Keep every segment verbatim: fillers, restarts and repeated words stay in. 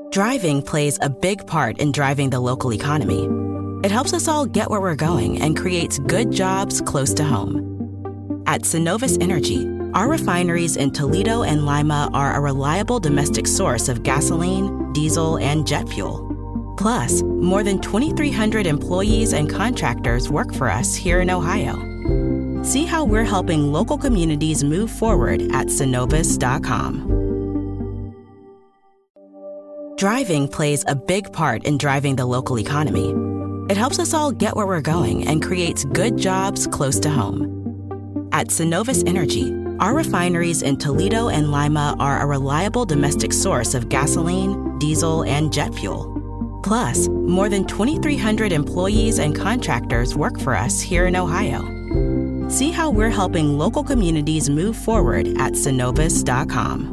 Driving plays a big part in driving the local economy. It helps us all get where we're going and creates good jobs close to home. At Synovus Energy, our refineries in Toledo and Lima are a reliable domestic source of gasoline, diesel, and jet fuel. Plus, more than twenty-three hundred employees and contractors work for us here in Ohio. See how we're helping local communities move forward at synovus dot com. Driving plays a big part in driving the local economy. It helps us all get where we're going and creates good jobs close to home. At Synovus Energy, our refineries in Toledo and Lima are a reliable domestic source of gasoline, diesel, and jet fuel. Plus, more than twenty-three hundred employees and contractors work for us here in Ohio. See how we're helping local communities move forward at synovus dot com.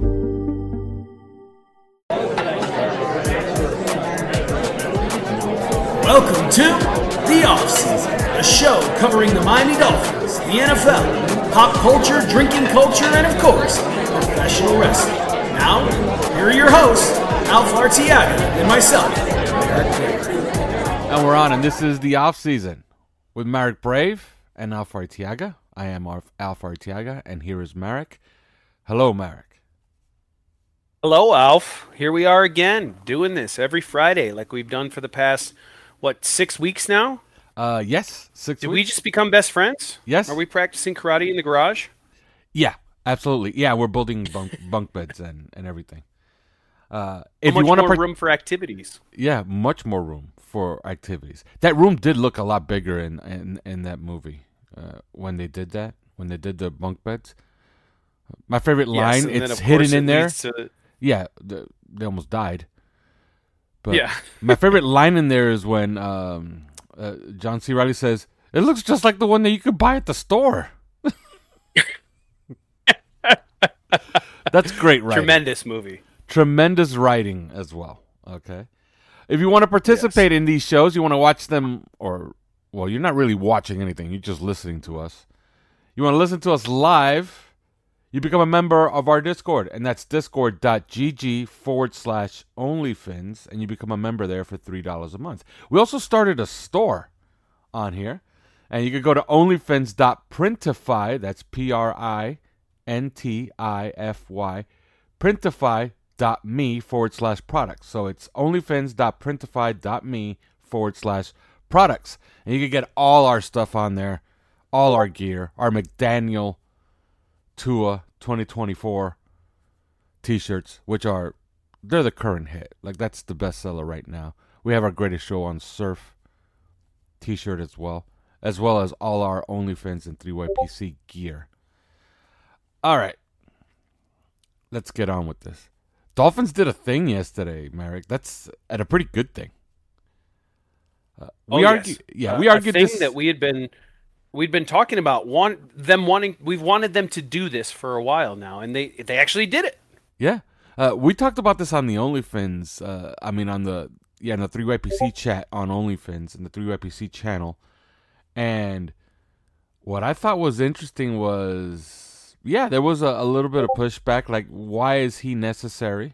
Welcome to The Offseason, a show covering the Miami Dolphins, the N F L, pop culture, drinking culture, and of course, professional wrestling. Now, here are your hosts, Alf Artiaga and myself, Marek Brave. And we're on, and this is The Offseason with Marek Brave and Alf Artiaga. I am Alf Artiaga, and here is Marek. Hello, Marek. Hello, Alf. Here we are again, doing this every Friday like we've done for the past... What, six weeks now? Uh, yes, six Did weeks. we just become best friends? Yes. Are we practicing karate in the garage? Yeah, absolutely. Yeah, we're building bunk, bunk beds and, and everything. Uh, How if much you want more part- room for activities? Yeah, much more room for activities. That room did look a lot bigger in in, in that movie uh, when they did that, when they did the bunk beds. My favorite Yes, line, and then, it's of hidden course, it in there. leads to- Yeah, the, they almost died. But Yeah. my favorite line in there is when um, uh, John C. Reilly says, "It looks just like the one that you could buy at the store." That's great writing. Tremendous movie. Tremendous writing as well. Okay. If you want to participate Yes. in these shows, you want to watch them, or, well, you're not really watching anything. You're just listening to us. You want to listen to us live, you become a member of our Discord, and that's discord.gg forward slash OnlyFins, and you become a member there for three dollars a month. We also started a store on here, and you can go to onlyfins.printify, that's P R I N T I F Y, printify.me forward slash products. So it's onlyfins.printify.me forward slash products. And you can get all our stuff on there, all our gear, our McDaniel Tua twenty twenty-four t-shirts, which are, they're the current hit. Like, that's the bestseller right now. We have our Greatest Show on Surf t-shirt as well, as well as all our OnlyFins and three Y P C gear. All right. Let's get on with this. Dolphins did a thing yesterday, Marek. That's at a pretty good thing. Uh, we oh, argue, yes. yeah, uh, we argued a thing this that we had been we'd been talking about. Want them wanting we've wanted them to do this for a while now, and they they actually did it. Yeah, uh, we talked about this on the OnlyFins. Uh, I mean, on the yeah, on the three Y P C chat on OnlyFins and the three Y P C channel. And what I thought was interesting was, yeah, there was a, a little bit of pushback. Like, why is he necessary?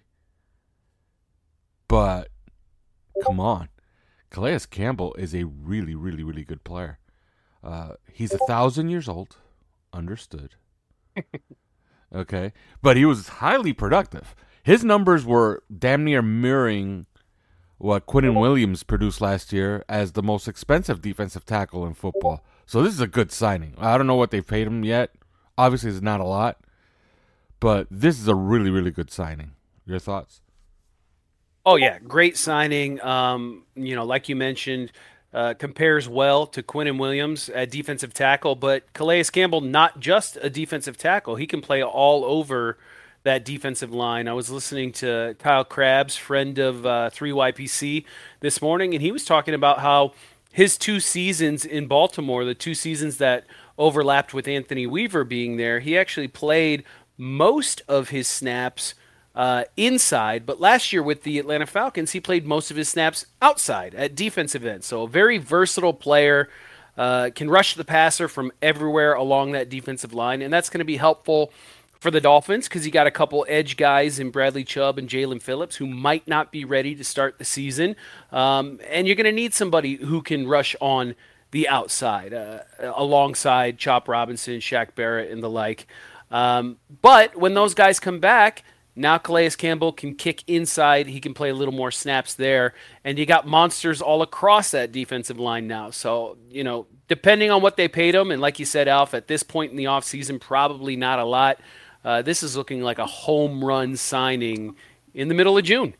But come on, Calais Campbell is a really, really, really good player. Uh, he's a thousand years old, understood. Okay, but he was highly productive. His numbers were damn near mirroring what Quinnen Williams produced last year as the most expensive defensive tackle in football. So this is a good signing. I don't know what they've paid him yet. Obviously, it's not a lot, but this is a really, really good signing. Your thoughts? Oh yeah, great signing. Um, you know, like you mentioned, uh, compares well to Quinnen Williams at defensive tackle, but Calais Campbell not just a defensive tackle; he can play all over that defensive line. I was listening to Kyle Krabs, friend of uh, three Y P C, this morning, and he was talking about how his two seasons in Baltimore, the two seasons that overlapped with Anthony Weaver being there, he actually played most of his snaps Uh, inside, but last year with the Atlanta Falcons, he played most of his snaps outside at defensive end. So a very versatile player, uh, can rush the passer from everywhere along that defensive line, and that's going to be helpful for the Dolphins because you got a couple edge guys in Bradley Chubb and Jalen Phillips who might not be ready to start the season. Um, and you're going to need somebody who can rush on the outside uh, alongside Chop Robinson, Shaq Barrett, and the like. Um, but when those guys come back, now Calais Campbell can kick inside. He can play a little more snaps there. And you got monsters all across that defensive line now. So, you know, depending on what they paid him, and like you said, Alf, at this point in the offseason, probably not a lot. Uh, this is looking like a home run signing in the middle of June.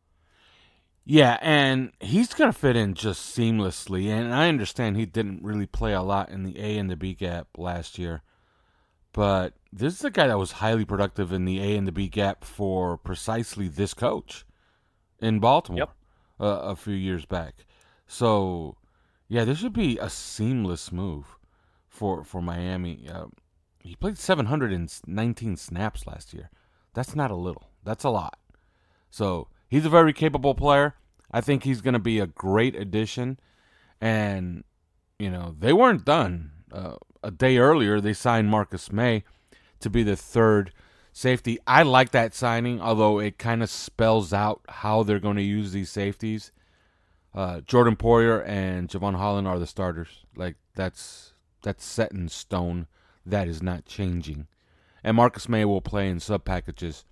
Yeah, and he's going to fit in just seamlessly. And I understand he didn't really play a lot in the A and the B gap last year. But this is a guy that was highly productive in the A and the B gap for precisely this coach in Baltimore yep. uh, a few years back. So, yeah, this should be a seamless move for, for Miami. Uh, he played seven hundred nineteen snaps last year. That's not a little. That's a lot. So, he's a very capable player. I think he's going to be a great addition. And, you know, they weren't done. Uh, a day earlier, they signed Marcus May to be the third safety. I like that signing, although it kind of spells out how they're going to use these safeties. Uh, Jordan Poyer and Javon Holland are the starters. Like, that's that's set in stone. That is not changing. And Marcus May will play in sub packages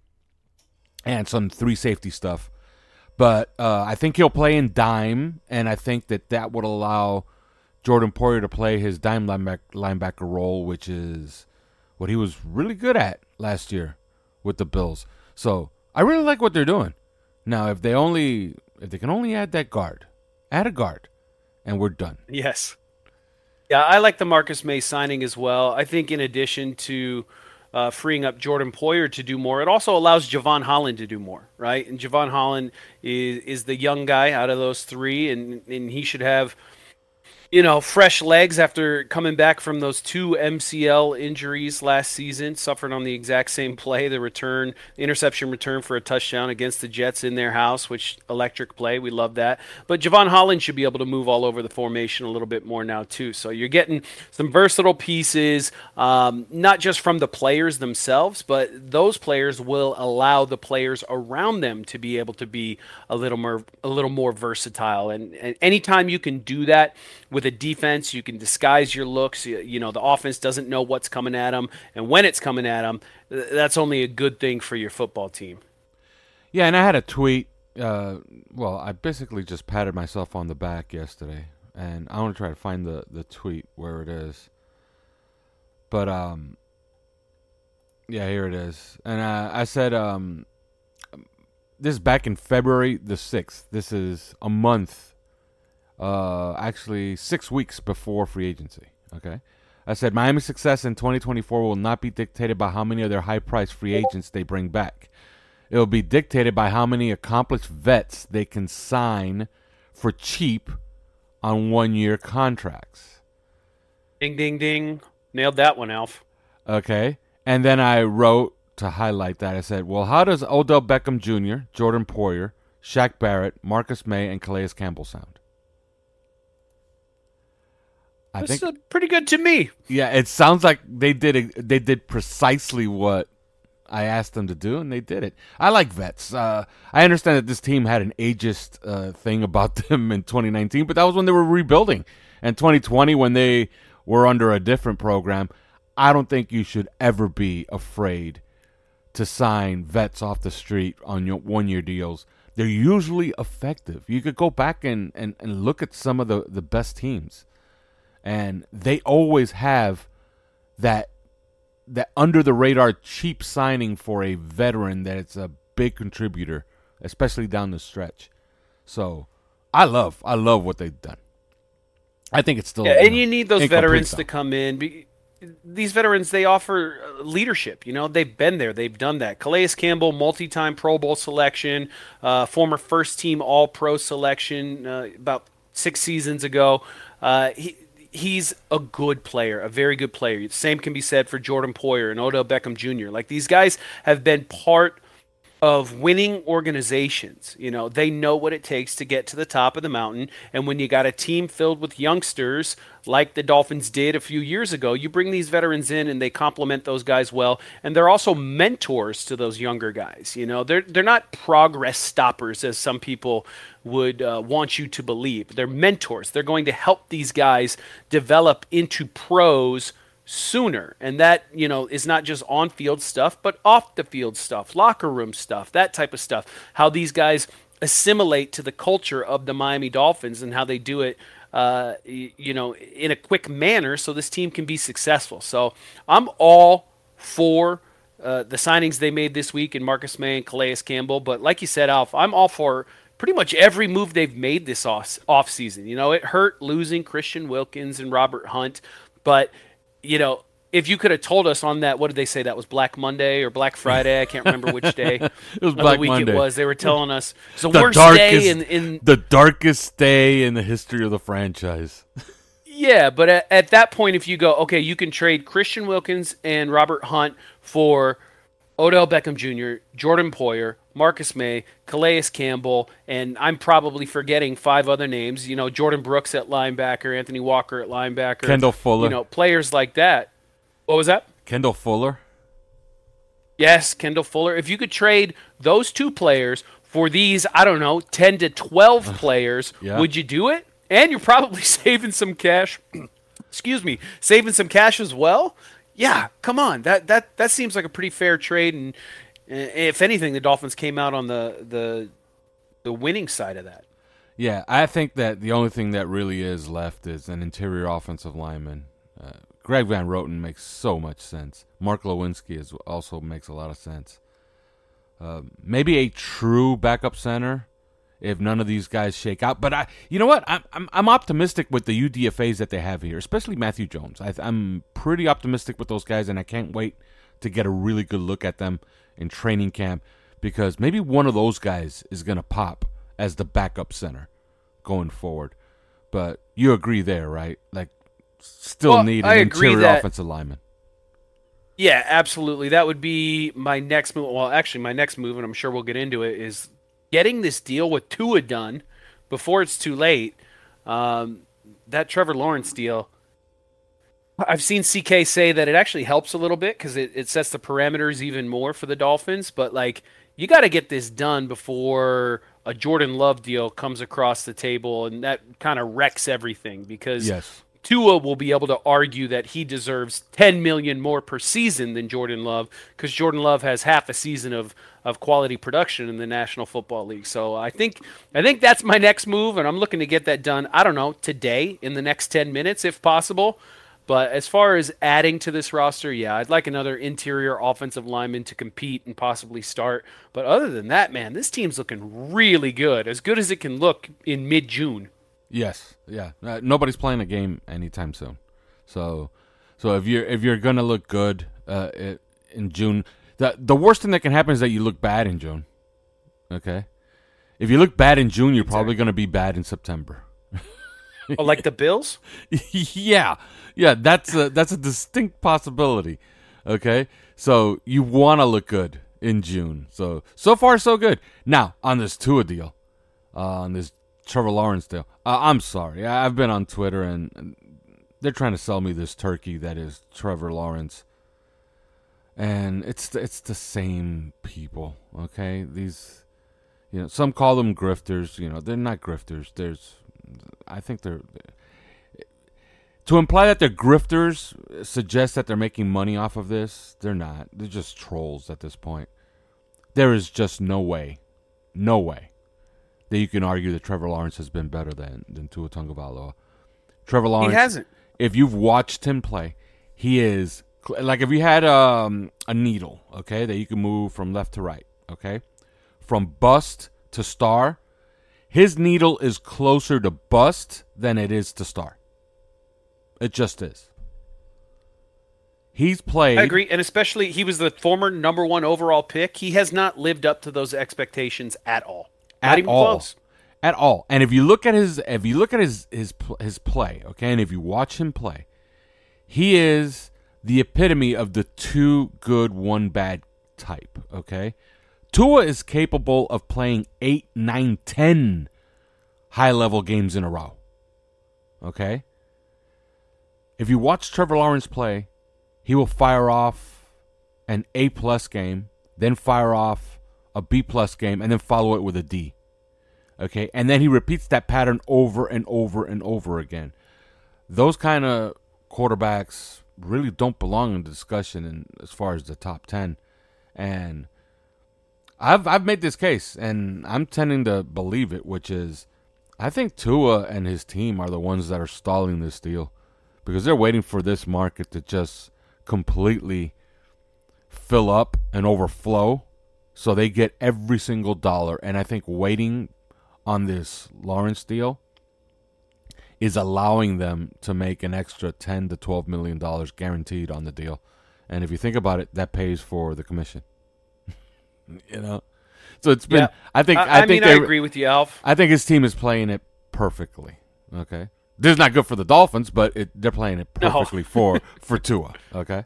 and some three safety stuff. But uh, I think he'll play in dime, and I think that that would allow Jordan Poyer to play his dime linebacker, linebacker role, which is what he was really good at last year with the Bills. So I really like what they're doing. Now, if they only, if they can only add that guard, add a guard, and we're done. Yes. Yeah, I like the Marcus May signing as well. I think in addition to uh, freeing up Jordan Poyer to do more, it also allows Javon Holland to do more, right? And Javon Holland is is the young guy out of those three, and and he should have, you know, fresh legs after coming back from those two M C L injuries last season, suffered on the exact same play, the return, the interception return for a touchdown against the Jets in their house, which electric play. We love that. But Javon Holland should be able to move all over the formation a little bit more now too. So you're getting some versatile pieces, um, not just from the players themselves, but those players will allow the players around them to be able to be a little more, a little more versatile. And, and anytime you can do that with a defense, you can disguise your looks. You, you know, the offense doesn't know what's coming at them, and when it's coming at them, that's only a good thing for your football team. Yeah, and I had a tweet. Uh, well, I basically just patted myself on the back yesterday, and I want to try to find the, the tweet where it is. But, um, yeah, here it is. And uh, I said, um, this is back in February the sixth. This is a month Uh, actually, six weeks before free agency, okay? I said, Miami's success in twenty twenty-four will not be dictated by how many of their high-priced free agents they bring back. It will be dictated by how many accomplished vets they can sign for cheap on one-year contracts. Ding, ding, ding. Nailed that one, Alf. Okay. And then I wrote to highlight that. I said, well, how does Odell Beckham Junior, Jordan Poyer, Shaq Barrett, Marcus May, and Calais Campbell sound? I This think is pretty good to me. Yeah, it sounds like they did they did precisely what I asked them to do, and they did it. I like vets. Uh, I understand that this team had an ageist uh, thing about them in twenty nineteen, but that was when they were rebuilding. And twenty twenty, when they were under a different program, I don't think you should ever be afraid to sign vets off the street on your one-year deals. They're usually effective. You could go back and, and, and look at some of the, the best teams. And they always have that that under the radar cheap signing for a veteran that it's a big contributor, especially down the stretch. So I love I love what they've done. I think it's still yeah, you and know, you need those incomplete veterans though. to come in. These veterans, they offer leadership. You know, they've been there, they've done that. Calais Campbell, multi-time Pro Bowl selection, uh, former first-team All-Pro selection uh, about six seasons ago. Uh, he. He's a good player, a very good player. Same can be said for Jordan Poyer and Odell Beckham Junior Like, these guys have been part of winning organizations. You know, they know what it takes to get to the top of the mountain. And when you got a team filled with youngsters like the Dolphins did a few years ago, you bring these veterans in and they complement those guys well. And they're also mentors to those younger guys. You know, they're, they're not progress stoppers as some people would uh, want you to believe. They're mentors. They're going to help these guys develop into pros sooner. And that, you know, is not just on-field stuff, but off-the-field stuff, locker room stuff, that type of stuff. How these guys assimilate to the culture of the Miami Dolphins and how they do it, uh, you know, in a quick manner so this team can be successful. So I'm all for uh, the signings they made this week in Marcus May and Calais Campbell. But like you said, Alf, I'm all for pretty much every move they've made this off offseason. You know, it hurt losing Christian Wilkins and Robert Hunt, but you know, if you could have told us on that, what did they say? That was Black Monday or Black Friday? I can't remember which day it was of Black the week Monday. It was. They were telling us it's the, the worst darkest, day in, in the darkest day in the history of the franchise. Yeah, but at, at that point, if you go, okay, you can trade Christian Wilkins and Robert Hunt for Odell Beckham Junior, Jordan Poyer, Marcus May, Calais Campbell, and I'm probably forgetting five other names. You know, Jordan Brooks at linebacker, Anthony Walker at linebacker. Kendall Fuller. You know, players like that. What was that? Kendall Fuller. Yes, Kendall Fuller. If you could trade those two players for these, I don't know, ten to twelve players, yeah. would you do it? And you're probably saving some cash. Excuse me, saving some cash as well. Yeah, come on. That that that seems like a pretty fair trade, and if anything, the Dolphins came out on the the the winning side of that. Yeah, I think that the only thing that really is left is an interior offensive lineman. Uh, Greg Van Roten makes so much sense. Mark Lewinsky is also makes a lot of sense. Uh, maybe a true backup center if none of these guys shake out. But I, you know what? I'm I'm, I'm optimistic with the U D F As that they have here, especially Matthew Jones. I, I'm pretty optimistic with those guys, and I can't wait to get a really good look at them in training camp because maybe one of those guys is going to pop as the backup center going forward. But you agree there, right? Like, still well, need an I agree interior that, offensive lineman. Yeah, absolutely. That would be my next move. Well, actually, my next move, and I'm sure we'll get into it, is getting this deal with Tua done before it's too late. Um, that Trevor Lawrence deal, I've seen C K say that it actually helps a little bit because it, it sets the parameters even more for the Dolphins. But, like, you got to get this done before a Jordan Love deal comes across the table, and that kind of wrecks everything because yes. Tua will be able to argue that he deserves ten million dollars more per season than Jordan Love because Jordan Love has half a season of, of quality production in the National Football League. So I think I think that's my next move, and I'm looking to get that done, I don't know, today in the next ten minutes if possible. But as far as adding to this roster, yeah, I'd like another interior offensive lineman to compete and possibly start. But other than that, man, this team's looking really good, as good as it can look in mid-June. Yes, yeah. Uh, nobody's playing a game anytime soon, so so if you're if you're gonna look good uh, in June, the the worst thing that can happen is that you look bad in June. Okay, if you look bad in June, you're probably gonna be bad in September. Oh, like the Bills? yeah, yeah. That's a, that's a distinct possibility. Okay, so you want to look good in June. So so far so good. Now on this Tua deal, uh, on this Trevor Lawrence deal. Uh, I'm sorry. I, I've been on Twitter, and, and they're trying to sell me this turkey that is Trevor Lawrence. And it's it's the same people, okay? These, you know, some call them grifters. You know, they're not grifters. There's, I think they're, to imply that they're grifters suggests that they're making money off of this. They're not. They're just trolls at this point. There is just no way, no way that you can argue that Trevor Lawrence has been better than, than Tua Tagovailoa. Trevor Lawrence, he hasn't. If you've watched him play, he is, like if you had um, a needle, okay, that you can move from left to right, okay, from bust to star, his needle is closer to bust than it is to star. It just is. He's played. I agree, and especially he was the former number one overall pick. He has not lived up to those expectations at all. Not At even all, close. at all, and if you look at his, if you look at his his his play, okay, and if you watch him play, he is the epitome of the two good, one bad type. Okay, Tua is capable of playing eight, nine, ten high-level games in a row. Okay? If you watch Trevor Lawrence play, he will fire off an A-plus game, then fire off a B-plus game, and then follow it with a D. Okay? And then he repeats that pattern over and over and over again. Those kind of quarterbacks really don't belong in the discussion in, as far as the top ten. And I've I've made this case, and I'm tending to believe it, which is I think Tua and his team are the ones that are stalling this deal because they're waiting for this market to just completely fill up and overflow so they get every single dollar. And I think waiting on this Lawrence deal is allowing them to make an extra ten to twelve million dollars guaranteed on the deal. And if you think about it, that pays for the commission. You know, so it's been. Yeah. I think. I, I, I think mean, I agree with you, Alf. I think his team is playing it perfectly. Okay, this is not good for the Dolphins, but it, they're playing it perfectly no. for for Tua. Okay.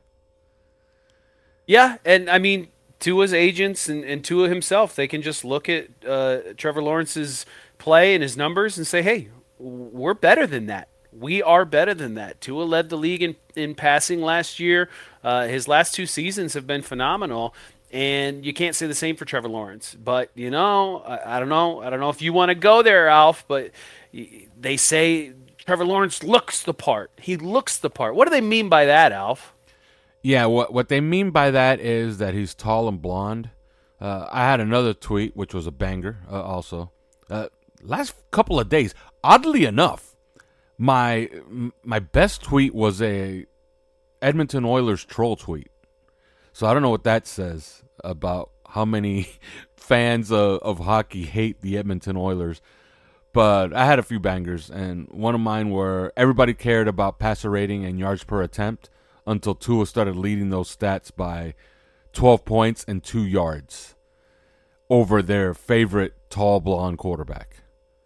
Yeah, and I mean, Tua's agents and, and Tua himself, they can just look at uh, Trevor Lawrence's play and his numbers and say, "Hey, we're better than that. We are better than that." Tua led the league in in passing last year. Uh, his last two seasons have been phenomenal. And you can't say the same for Trevor Lawrence. But, you know, I, I don't know. I don't know if you want to go there, Alf, but they say Trevor Lawrence looks the part. He looks the part. What do they mean by that, Alf? Yeah, what what they mean by that is that he's tall and blonde. Uh, I had another tweet, which was a banger uh, also. Uh, last couple of days, oddly enough, my my best tweet was a Edmonton Oilers troll tweet. So I don't know what that says about how many fans of, of hockey hate the Edmonton Oilers. But I had a few bangers, and one of mine were everybody cared about passer rating and yards per attempt until Tua started leading those stats by twelve points and two yards over their favorite tall blonde quarterback.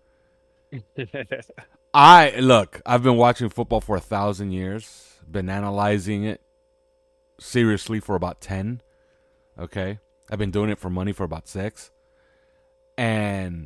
I look, I've been watching football for a thousand years, been analyzing it seriously for about ten. Okay, I've been doing it for money for about six, and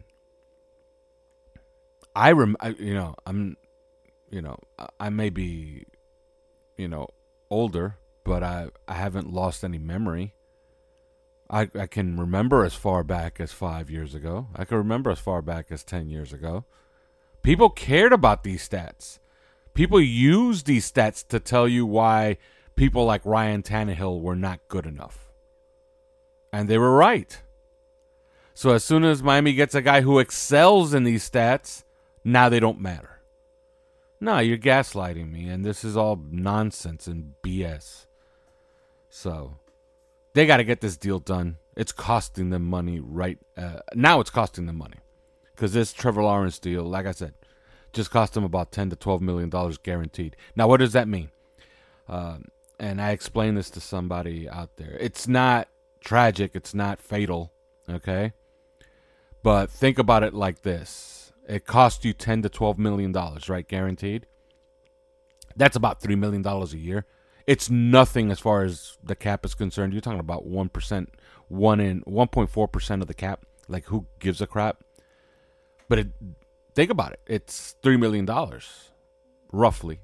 I rem I, you know I'm you know I may be you know older, but I I haven't lost any memory. I I can remember as far back as five years ago. I can remember as far back as ten years ago. People cared about these stats. People used these stats to tell you why people like Ryan Tannehill were not good enough. And they were right. So as soon as Miami gets a guy who excels in these stats, now they don't matter. No, you're gaslighting me, and this is all nonsense and B S. So they got to get this deal done. It's costing them money right uh, now. It's costing them money because this Trevor Lawrence deal, like I said, just cost them about ten to twelve million dollars guaranteed. Now, what does that mean? Um, And I explained this to somebody out there. It's not tragic. It's not fatal. Okay? But think about it like this. It cost you ten to twelve million dollars, right? Guaranteed. That's about three million dollars a year. It's nothing as far as the cap is concerned. You're talking about one percent, one in one point four percent of the cap. Like, who gives a crap? But it, think about it. It's three million dollars, roughly.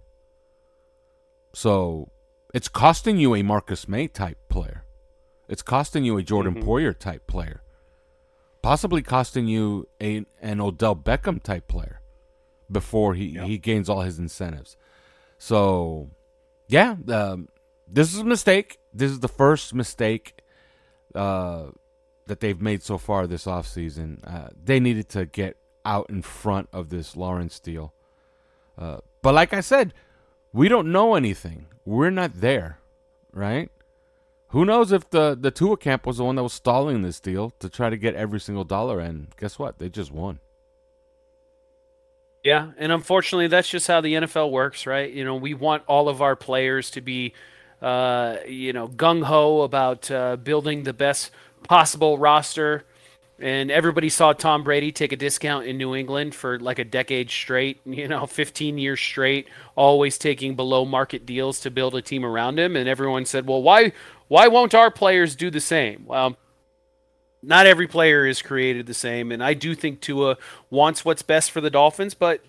So it's costing you a Marcus May type player. It's costing you a Jordan mm-hmm. Poyer type player. Possibly costing you a an Odell Beckham type player before he, yep. he gains all his incentives. So, yeah, um, this is a mistake. This is the first mistake uh, that they've made so far this offseason. Uh, they needed to get out in front of this Lawrence deal. Uh, but like I said, we don't know anything. We're not there, right? Who knows if the, the Tua camp was the one that was stalling this deal to try to get every single dollar, and guess what? They just won. Yeah, and unfortunately, that's just how the N F L works, right? You know, we want all of our players to be, uh, you know, gung-ho about uh, building the best possible roster. And everybody saw Tom Brady take a discount in New England for like a decade straight, you know, fifteen years straight, always taking below market deals to build a team around him. And everyone said, well, why why won't our players do the same? Well, not every player is created the same, and I do think Tua wants what's best for the Dolphins, but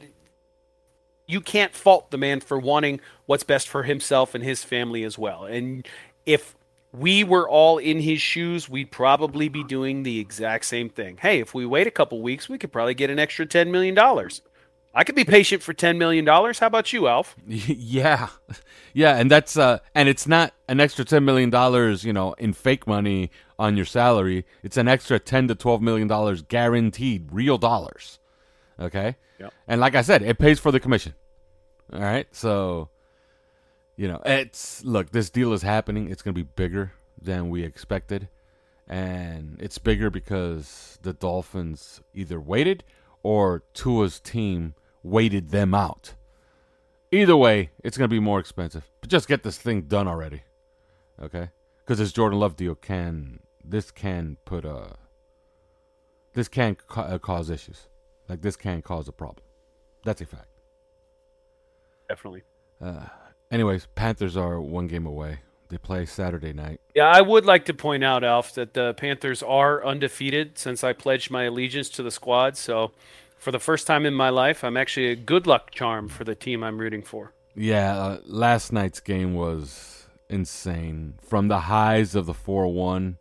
you can't fault the man for wanting what's best for himself and his family as well. And if we were all in his shoes, we'd probably be doing the exact same thing. Hey, if we wait a couple weeks, we could probably get an extra ten million dollars. I could be patient for ten million dollars. How about you, Alf? Yeah. Yeah, and that's uh and it's not an extra ten million dollars, you know, in fake money on your salary. It's an extra ten to twelve million dollars guaranteed, real dollars. Okay? Yep. And like I said, it pays for the commission. All right? So, you know, it's look, this deal is happening. It's going to be bigger than we expected. And it's bigger because the Dolphins either waited or Tua's team waited them out. Either way, it's going to be more expensive. But just get this thing done already. Okay? Because this Jordan Love deal can, this can put a, this can ca- cause issues. Like, this can cause a problem. That's a fact. Definitely. Uh, anyways, Panthers are one game away. They play Saturday night. Yeah, I would like to point out, Alf, that the Panthers are undefeated since I pledged my allegiance to the squad. So, for the first time in my life, I'm actually a good luck charm for the team I'm rooting for. Yeah, uh, last night's game was insane. From the highs of the four one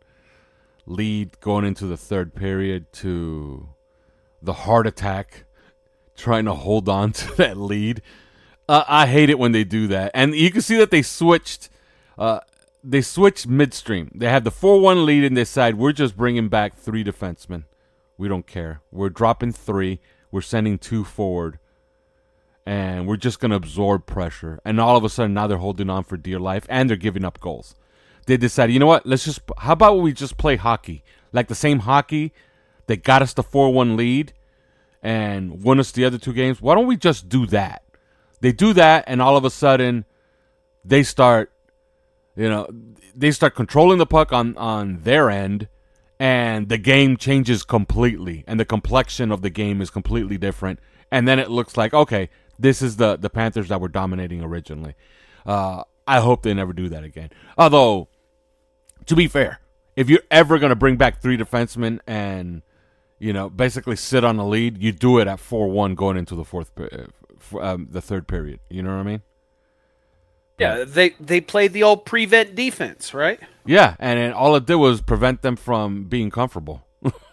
lead going into the third period to the heart attack trying to hold on to that lead. Uh, I hate it when they do that. And you can see that they switched uh, they switched midstream. They had the four one lead and they decide we're just bringing back three defensemen. We don't care. We're dropping three. We're sending two forward. And we're just going to absorb pressure. And all of a sudden now they're holding on for dear life and they're giving up goals. They decided, you know what? Let's just how about we just play hockey? Like the same hockey that got us the four one lead and won us the other two games. Why don't we just do that? They do that, and all of a sudden, they start, you know, they start controlling the puck on, on their end, and the game changes completely, and the complexion of the game is completely different. And then it looks like, okay, this is the, the Panthers that were dominating originally. Uh, I hope they never do that again. Although, to be fair, if you're ever going to bring back three defensemen and, you know, basically sit on the lead, you do it at four one going into the fourth period. Um, the third period, you know what I mean? Yeah, they they played the old prevent defense, right? Yeah, and it, all it did was prevent them from being comfortable.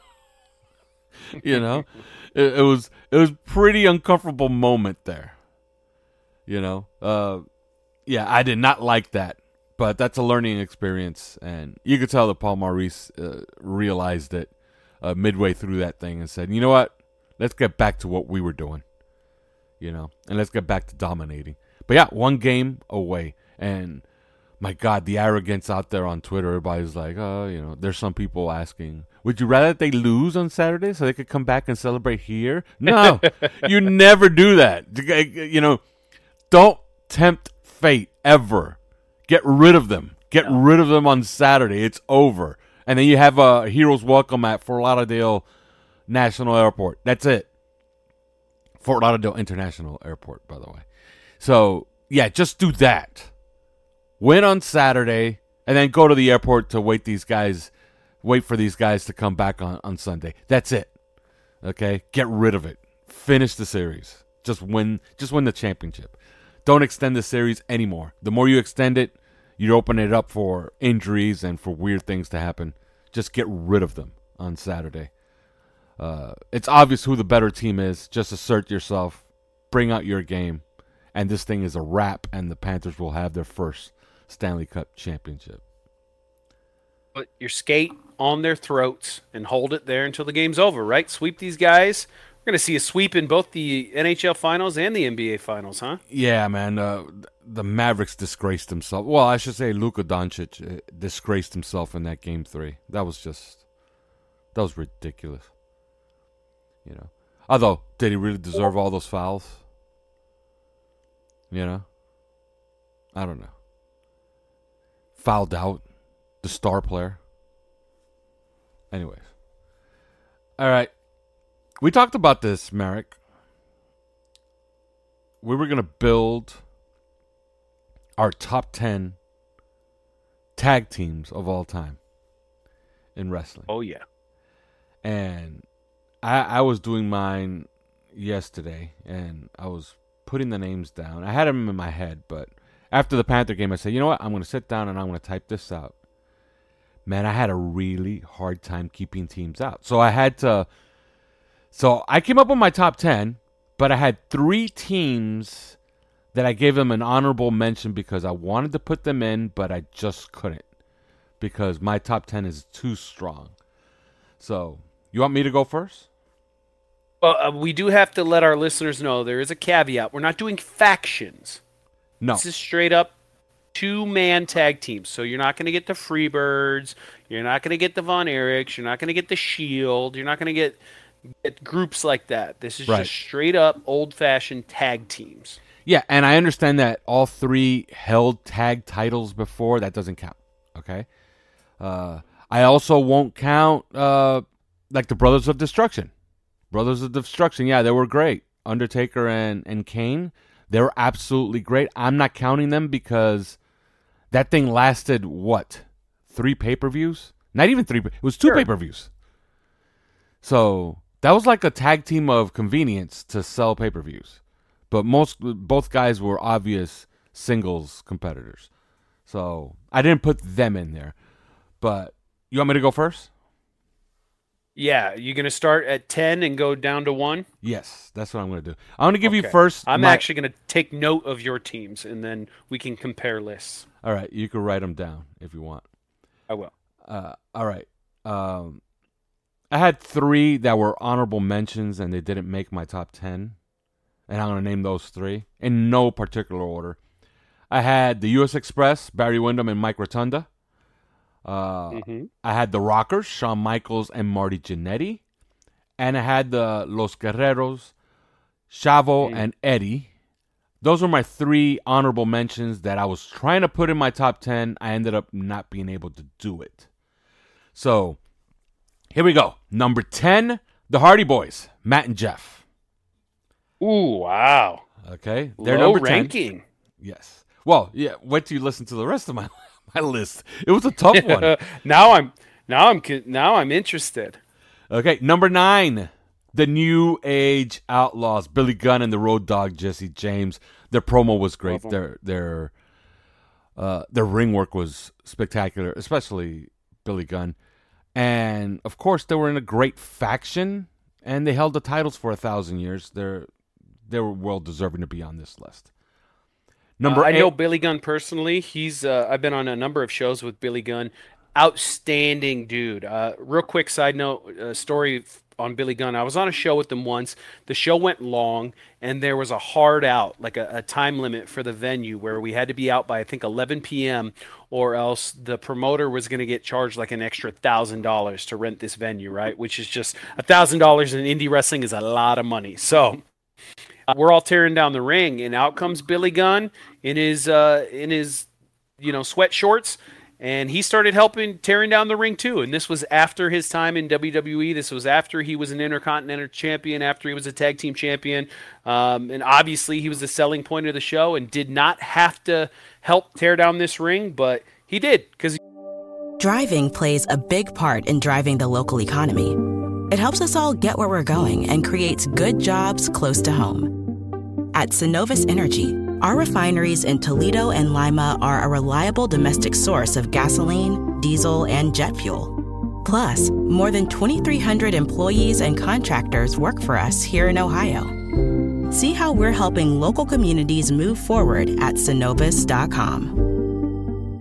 You know, it, it was it was pretty uncomfortable moment there. You know, uh, yeah, I did not like that, but that's a learning experience, and you could tell that Paul Maurice uh, realized it uh, midway through that thing and said, "You know what? Let's get back to what we were doing." You know, and let's get back to dominating. But yeah, one game away. And my God, the arrogance out there on Twitter, everybody's like, oh, you know, there's some people asking, would you rather they lose on Saturday so they could come back and celebrate here? No, you never do that. You know, don't tempt fate ever. Get rid of them. Get no. rid of them on Saturday. It's over. And then you have a hero's welcome at Fort Lauderdale National Airport. That's it. Fort Lauderdale International Airport, by the way. So, yeah, just do that. Win on Saturday, and then go to the airport to wait these guys, wait for these guys to come back on, on Sunday. That's it. Okay? Get rid of it. Finish the series. Just win just win the championship. Don't extend the series anymore. The more you extend it, you open it up for injuries and for weird things to happen. Just get rid of them on Saturday. Uh, it's obvious who the better team is. Just assert yourself, bring out your game, and this thing is a wrap, and the Panthers will have their first Stanley Cup championship. Put your skate on their throats and hold it there until the game's over, right? Sweep these guys. We're going to see a sweep in both the N H L Finals and the N B A Finals, huh? Yeah, man. Uh, the Mavericks disgraced himself. Well, I should say Luka Doncic disgraced himself in that game three. That was just, that was ridiculous. You know, although, did he really deserve all those fouls? You know, I don't know. Fouled out, the star player. Anyways, all right. We talked about this, Merrick. We were gonna build our top ten tag teams of all time in wrestling. Oh yeah. And I, I was doing mine yesterday, and I was putting the names down. I had them in my head, but after the Panther game, I said, you know what? I'm going to sit down and I'm going to type this out. Man, I had a really hard time keeping teams out. So I had to... So I came up with my top ten, but I had three teams that I gave them an honorable mention because I wanted to put them in, but I just couldn't because my top ten is too strong. So, you want me to go first? Well, uh, we do have to let our listeners know there is a caveat. We're not doing factions. No. This is straight up two-man tag teams. So you're not going to get the Freebirds. You're not going to get the Von Erichs. You're not going to get the Shield. You're not going to get, get groups like that. This is right. just straight up old-fashioned tag teams. Yeah, and I understand that all three held tag titles before. That doesn't count, okay? Uh, I also won't count uh, like the Brothers of Destruction. Brothers of Destruction, yeah, they were great. Undertaker and, and Kane, they were absolutely great. I'm not counting them because that thing lasted, what, three pay-per-views? Not even three. It was two sure. pay-per-views. So that was like a tag team of convenience to sell pay-per-views. But most both guys were obvious singles competitors. So I didn't put them in there. But you want me to go first? Yeah, you're going to start at ten and go down to one? Yes, that's what I'm going to do. I'm going to give okay. you first. I'm my... actually going to take note of your teams, and then we can compare lists. All right, you can write them down if you want. I will. Uh, all right. Um, I had three that were honorable mentions, and they didn't make my top ten. And I'm going to name those three in no particular order. I had the U S Express, Barry Windham and Mike Rotunda. Uh, mm-hmm. I had the Rockers, Shawn Michaels and Marty Jannetty. And I had the Los Guerreros, Chavo mm. and Eddie. Those were my three honorable mentions that I was trying to put in my top ten. I ended up not being able to do it. So, here we go. Number ten, the Hardy Boys, Matt and Jeff. Ooh, wow. Okay. They're Low number ten. ranking. Yes. Well, yeah, wait till you listen to the rest of my my list. It was a tough one. now I'm now I'm now I'm interested. Okay, number nine, the New Age Outlaws, Billy Gunn and the Road Dogg, Jesse James. Their promo was great. Their their uh, their ring work was spectacular, especially Billy Gunn. And of course, they were in a great faction, and they held the titles for a thousand years. They're they were well deserving to be on this list. Number uh, I eight, know Billy Gunn personally. He's uh, I've been on a number of shows with Billy Gunn. Outstanding dude. Uh, real quick side note, uh, story on Billy Gunn. I was on a show with them once. The show went long, and there was a hard out, like a, a time limit for the venue where we had to be out by, I think, eleven p.m., or else the promoter was going to get charged like an extra one thousand dollars to rent this venue, right? Which is just one thousand dollars in indie wrestling is a lot of money. So uh, we're all tearing down the ring, and out comes Billy Gunn in his, uh, in his you know, sweat shorts. And he started helping tearing down the ring too. And this was after his time in W W E. This was after he was an Intercontinental Champion, after he was a Tag Team Champion. Um, and obviously he was the selling point of the show and did not have to help tear down this ring, but he did. because. He- Driving plays a big part in driving the local economy. It helps us all get where we're going and creates good jobs close to home. At Synovus Energy, our refineries in Toledo and Lima are a reliable domestic source of gasoline, diesel, and jet fuel. Plus, more than twenty-three hundred employees and contractors work for us here in Ohio. See how we're helping local communities move forward at Synovus dot com.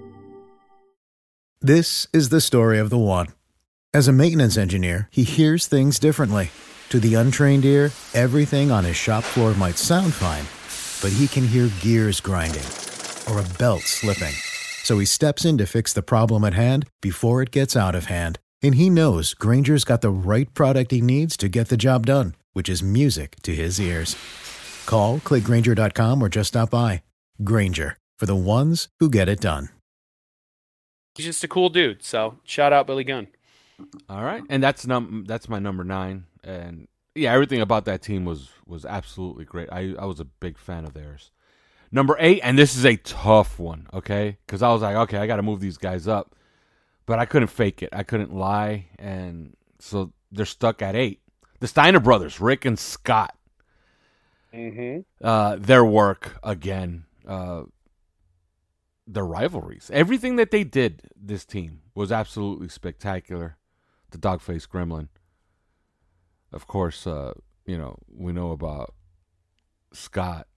This is the story of the one. As a maintenance engineer, he hears things differently. To the untrained ear, everything on his shop floor might sound fine, but he can hear gears grinding or a belt slipping. So he steps in to fix the problem at hand before it gets out of hand. And he knows Grainger's got the right product he needs to get the job done, which is music to his ears. Call, click Grainger dot com, or just stop by. Grainger, for the ones who get it done. He's just a cool dude, so shout out Billy Gunn. All right, and that's num that's my number nine. And yeah, everything about that team was was absolutely great. I, I was a big fan of theirs. Number eight, and this is a tough one, okay? Because I was like, okay, I got to move these guys up. But I couldn't fake it. I couldn't lie. And so they're stuck at eight. The Steiner brothers, Rick and Scott. Mm-hmm. Uh, their work again. Uh, their rivalries. Everything that they did, this team, was absolutely spectacular. The Dogface Gremlin. Of course, uh, you know, we know about Scott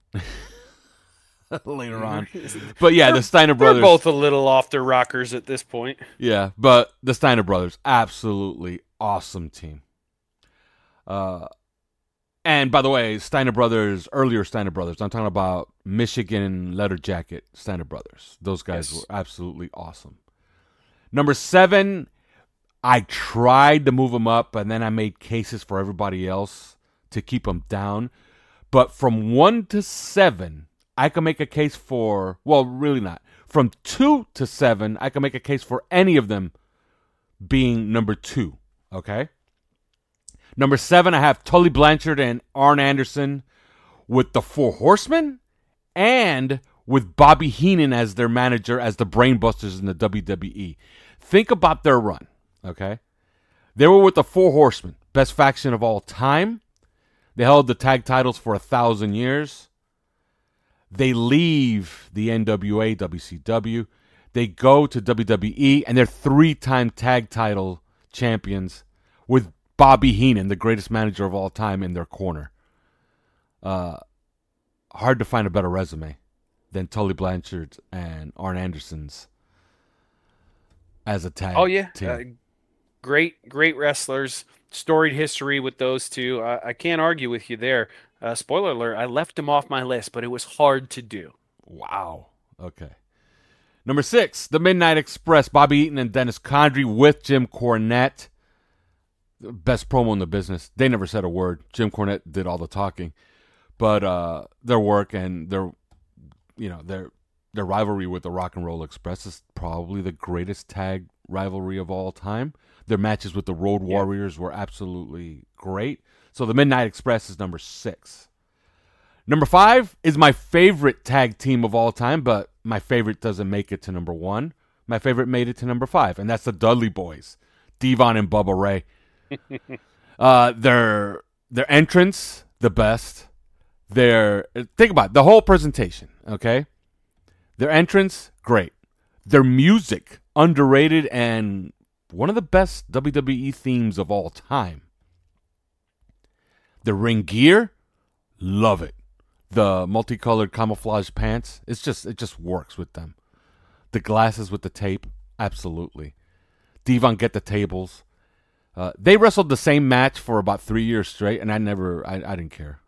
later on. But yeah, the Steiner brothers. They're both a little off their rockers at this point. Yeah, but the Steiner brothers, absolutely awesome team. Uh, and by the way, Steiner brothers, earlier Steiner brothers, I'm talking about Michigan Leather Jacket Steiner brothers. Those guys yes. were absolutely awesome. Number seven, I tried to move them up, and then I made cases for everybody else to keep them down. But from one to seven, I can make a case for, well, really not. From two to seven, I can make a case for any of them being number two, okay? Number seven, I have Tully Blanchard and Arn Anderson with the Four Horsemen and with Bobby Heenan as their manager as the Brainbusters in the W W E. Think about their run, okay? They were with the Four Horsemen, best faction of all time. They held the tag titles for a thousand years. They leave the N W A, W C W. They go to W W E, and they're three-time tag title champions with Bobby Heenan, the greatest manager of all time, in their corner. Uh, hard to find a better resume than Tully Blanchard and Arn Anderson's as a tag Oh, yeah. team. Uh, great, great wrestlers. Storied history with those two. I, I can't argue with you there. Uh, spoiler alert, I left them off my list, but it was hard to do. Wow. Okay. Number six, the Midnight Express, Bobby Eaton and Dennis Condrey with Jim Cornette. Best promo in the business. They never said a word. Jim Cornette did all the talking. But uh, their work and their, you know, their their rivalry with the Rock and Roll Express is probably the greatest tag rivalry of all time. Their matches with the Road Warriors yeah. were absolutely great. So the Midnight Express is number six. Number five is my favorite tag team of all time, but my favorite doesn't make it to number one. My favorite made it to number five, and that's the Dudley Boys, Devon and Bubba Ray. uh, their their entrance, the best. Their think about it, the whole presentation. Okay, their entrance, great. Their music, underrated and one of the best W W E themes of all time. The ring gear, love it. The multicolored camouflage pants, it's just it just works with them. The glasses with the tape, absolutely. Devon get the tables. Uh, they wrestled the same match for about three years straight, and I never, I, I didn't care.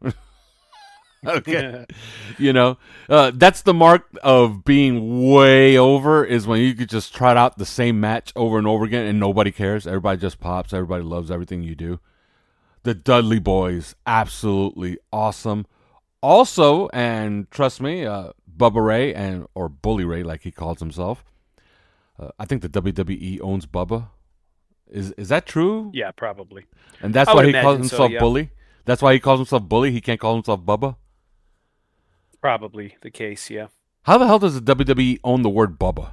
Okay, you know, uh, that's the mark of being way over is when you could just trot out the same match over and over again, and nobody cares. Everybody just pops. Everybody loves everything you do. The Dudley Boys, absolutely awesome. Also, and trust me, uh, Bubba Ray and or Bully Ray, like he calls himself. Uh, I think the W W E owns Bubba. Is is that true? Yeah, probably. And that's I why he calls himself so, yeah. Bully? That's why he calls himself Bully? He can't call himself Bubba? Probably the case, yeah. How the hell does the W W E own the word Bubba?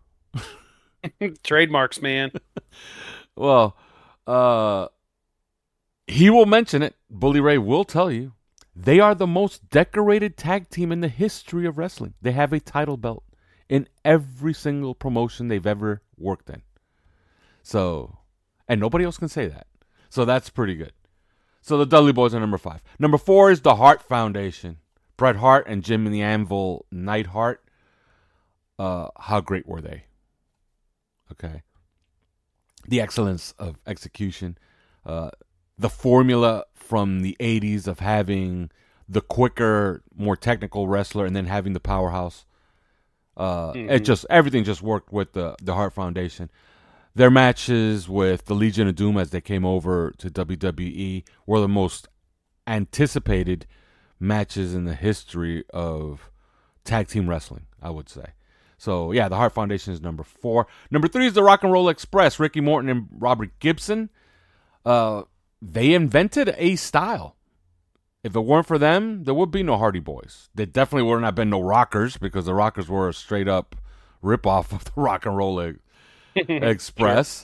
Trademarks, man. Well, uh, he will mention it. Bully Ray will tell you. They are the most decorated tag team in the history of wrestling. They have a title belt in every single promotion they've ever worked in. So, and nobody else can say that. So that's pretty good. So the Dudley Boys are number five. Number four is the Hart Foundation. Bret Hart and Jim and the Anvil Neidhart. Uh, how great were they? Okay. The excellence of execution. Uh, the formula from the eighties of having the quicker, more technical wrestler and then having the powerhouse. Uh, mm-hmm. It just, everything just worked with the, the Hart Foundation. Their matches with the Legion of Doom as they came over to W W E were the most anticipated matches in the history of tag team wrestling, I would say. So, yeah, the Hart Foundation is number four. Number three is the Rock and Roll Express, Ricky Morton and Robert Gibson. Uh, they invented a style. If it weren't for them, there would be no Hardy Boys. There definitely would not have been no Rockers because the Rockers were a straight-up ripoff of the Rock and Roll Express. Sure.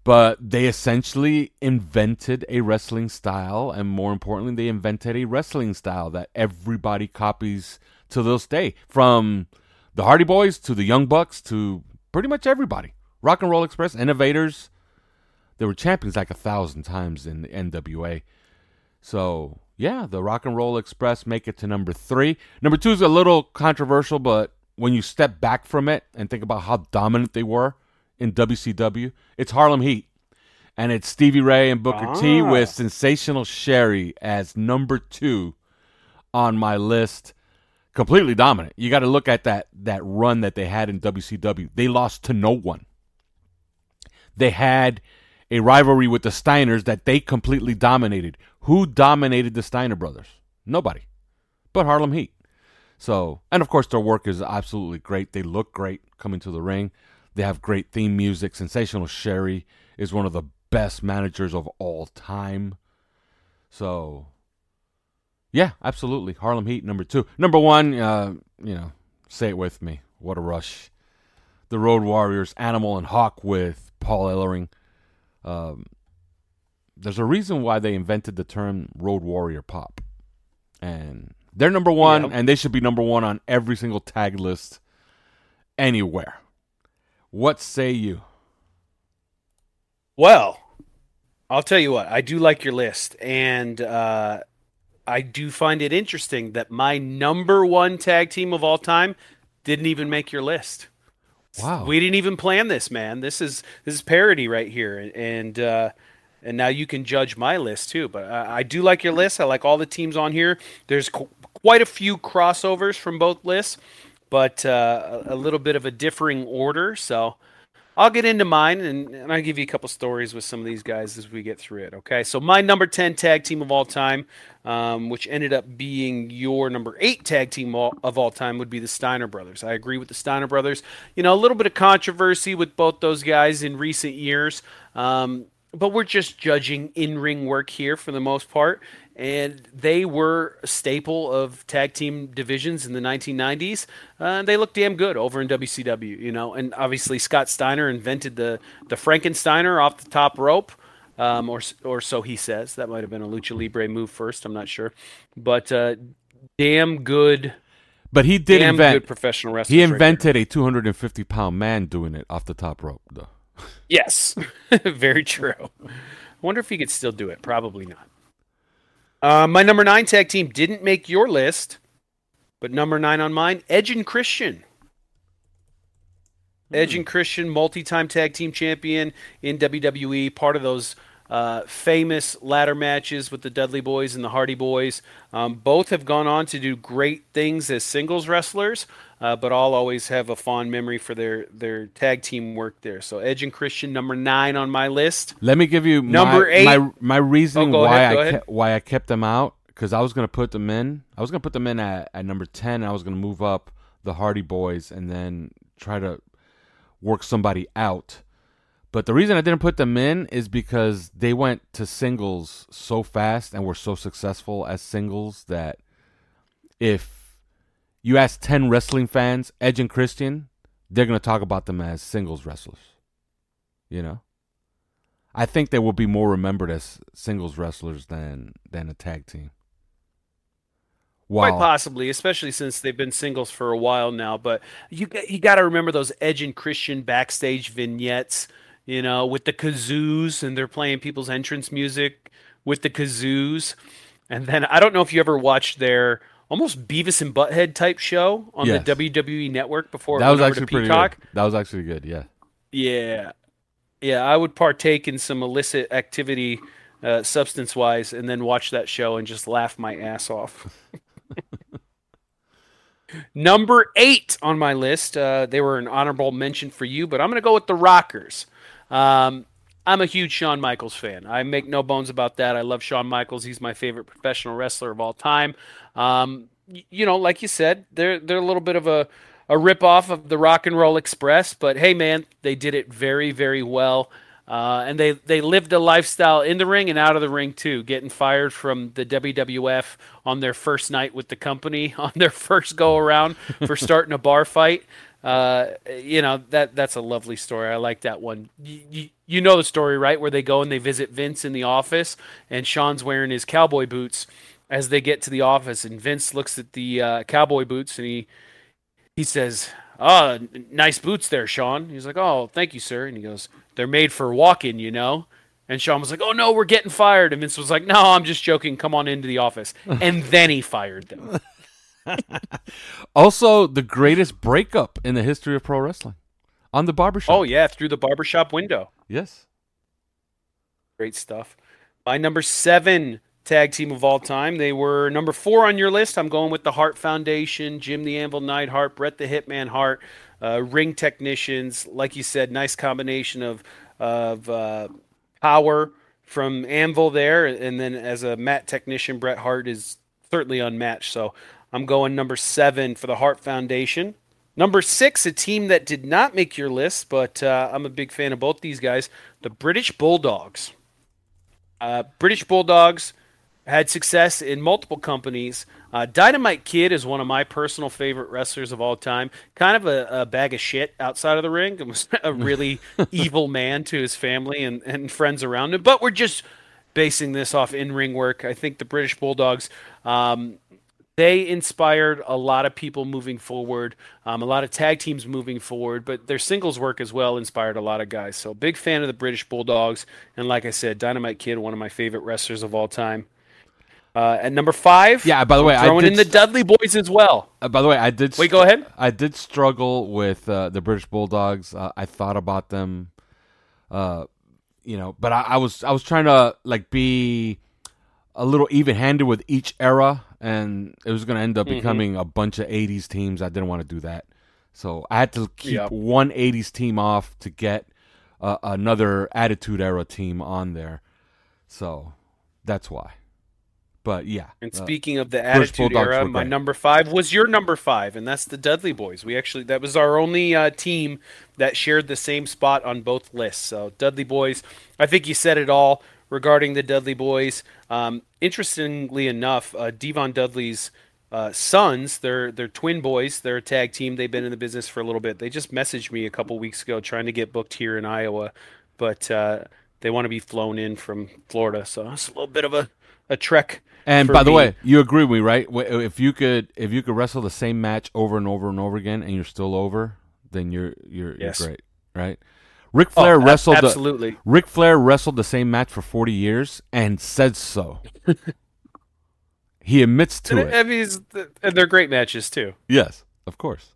But they essentially invented a wrestling style, and more importantly, they invented a wrestling style that everybody copies to this day. From the Hardy Boys to the Young Bucks to pretty much everybody. Rock and Roll Express, innovators. They were champions like a thousand times in the N W A. So, yeah, the Rock and Roll Express make it to number three. Number two is a little controversial, but when you step back from it and think about how dominant they were in W C W, it's Harlem Heat. And it's Stevie Ray and Booker ah. T with Sensational Sherry as number two on my list. Completely dominant. You got to look at that that run that they had in W C W. They lost to no one. They had a rivalry with the Steiners that they completely dominated. Who dominated the Steiner brothers? Nobody. But Harlem Heat. So, and of course their work is absolutely great. They look great coming to the ring. They have great theme music. Sensational Sherry is one of the best managers of all time. So, yeah, absolutely. Harlem Heat, number two. Number one, uh, you know, say it with me. What a rush. The Road Warriors, Animal and Hawk with Paul Ellering. Um, there's a reason why they invented the term Road Warrior Pop. And they're number one, yep. and they should be number one on every single tag list anywhere. What say you? Well, I'll tell you what. I do like your list, and uh, I do find it interesting that my number one tag team of all time didn't even make your list. Wow, we didn't even plan this, man. This is this is parody right here, and uh, and now you can judge my list too. But I, I do like your list. I like all the teams on here. There's qu- quite a few crossovers from both lists, but uh, a, a little bit of a differing order. So I'll get into mine, and, and I'll give you a couple stories with some of these guys as we get through it, okay? So my number ten tag team of all time, um, which ended up being your number eight tag team of all time, would be the Steiner Brothers. I agree with the Steiner Brothers. You know, a little bit of controversy with both those guys in recent years, um, but we're just judging in-ring work here for the most part. And they were a staple of tag team divisions in the nineteen nineties. Uh, and they looked damn good over in W C W, you know. And obviously Scott Steiner invented the, the Frankensteiner off the top rope, um, or or so he says. That might have been a Lucha Libre move first. I'm not sure. But uh, damn good. But he did damn invent good professional wrestler. He invented right a two hundred fifty pound man doing it off the top rope, though. Yes, very true. I wonder if he could still do it. Probably not. Uh, my number nine tag team didn't make your list, but number nine on mine, Edge and Christian. Mm. Edge and Christian, multi-time tag team champion in W W E, part of those uh, famous ladder matches with the Dudley Boys and the Hardy Boys. Um, both have gone on to do great things as singles wrestlers, uh, but all always have a fond memory for their, their tag team work there. So Edge and Christian, number nine on my list. Let me give you number my, eight. my, my reasoning oh, why, ahead, I kept, why I kept them out, because I was going to put them in. I was going to put them in at, at number ten. I was going to move up the Hardy Boys and then try to work somebody out. But the reason I didn't put them in is because they went to singles so fast and were so successful as singles that if you ask ten wrestling fans, Edge and Christian, they're going to talk about them as singles wrestlers. You know? I think they will be more remembered as singles wrestlers than than a tag team. Wow. Quite possibly, especially since they've been singles for a while now. But you, you got to remember those Edge and Christian backstage vignettes, you know, with the kazoos, and they're playing people's entrance music with the kazoos. And then I don't know if you ever watched their almost Beavis and Butthead type show on yes. the W W E Network before that it was went actually over to pretty Peacock. Good. That was actually good, yeah. Yeah. Yeah, I would partake in some illicit activity uh, substance-wise and then watch that show and just laugh my ass off. Number eight on my list, uh, they were an honorable mention for you, but I'm going to go with the Rockers. Um, I'm a huge Shawn Michaels fan. I make no bones about that. I love Shawn Michaels. He's my favorite professional wrestler of all time. Um, y- you know, like you said, they're they're a little bit of a, a rip-off of the Rock and Roll Express, but hey, man, they did it very, very well. Uh, and they, they lived a lifestyle in the ring and out of the ring, too, getting fired from the W W F on their first night with the company, on their first go-around for starting a bar fight. Uh, you know, that that's a lovely story. I like that one. You, you, you know the story, right? Where they go and they visit Vince in the office, and Sean's wearing his cowboy boots as they get to the office, and Vince looks at the uh, cowboy boots and he he says, "Oh, n- nice boots there, Sean." He's like, "Oh, thank you, sir." And he goes, "They're made for walking, you know." And Sean was like, "Oh no, we're getting fired." And Vince was like, "No, I'm just joking. Come on into the office." And then he fired them. Also, the greatest breakup in the history of pro wrestling on the barbershop. Oh yeah, through the barbershop window. Yes. Great stuff. My number seven tag team of all time. They were number four on your list. I'm going with the Hart Foundation, Jim the Anvil Neidhart, Bret the Hitman Hart, uh, ring technicians. Like you said, nice combination of of uh, power from Anvil there, and then as a mat technician, Bret Hart is certainly unmatched. So I'm going number seven for the Hart Foundation. Number six, a team that did not make your list, but uh, I'm a big fan of both these guys, the British Bulldogs. Uh, British Bulldogs had success in multiple companies. Uh, Dynamite Kid is one of my personal favorite wrestlers of all time. Kind of a, a bag of shit outside of the ring. It was a really evil man to his family and, and friends around him. But we're just basing this off in-ring work. I think the British Bulldogs, um, they inspired a lot of people moving forward, um, a lot of tag teams moving forward, but their singles work as well inspired a lot of guys. So big fan of the British Bulldogs. And like I said, Dynamite Kid, one of my favorite wrestlers of all time. Uh, at number five, yeah. By the way, throwing I in did the Dudley Boys as well. Uh, by the way, I did. Wait, go ahead. I did struggle with uh, the British Bulldogs. Uh, I thought about them, uh, you know, but I, I was I was trying to like be a little even-handed with each era, and it was going to end up Mhm. becoming a bunch of eighties teams. I didn't want to do that, so I had to keep Yep. one eighties team off to get uh, another Attitude Era team on there. So that's why. But yeah. And uh, speaking of the British Attitude Bulldogs Era, were my great. number five was your number five, and that's the Dudley Boys. We actually that was our only uh, team that shared the same spot on both lists. So Dudley Boys, I think you said it all regarding the Dudley Boys. Um, interestingly enough, uh, Devon Dudley's uh, sons, they're they're twin boys. They're a tag team. They've been in the business for a little bit. They just messaged me a couple weeks ago trying to get booked here in Iowa, but uh, they want to be flown in from Florida. So it's a little bit of a, a trek. And for by the me. way, you agree with me, right? Wh- If you could, if you could wrestle the same match over and over and over again, and you're still over, then you're you're, Yes. you're great, right? Ric Flair Oh, ab- wrestled. The, absolutely. Ric Flair wrestled the same match for forty years and said so. He admits to And, it. I mean, it's- and they're great matches too. Yes, of course.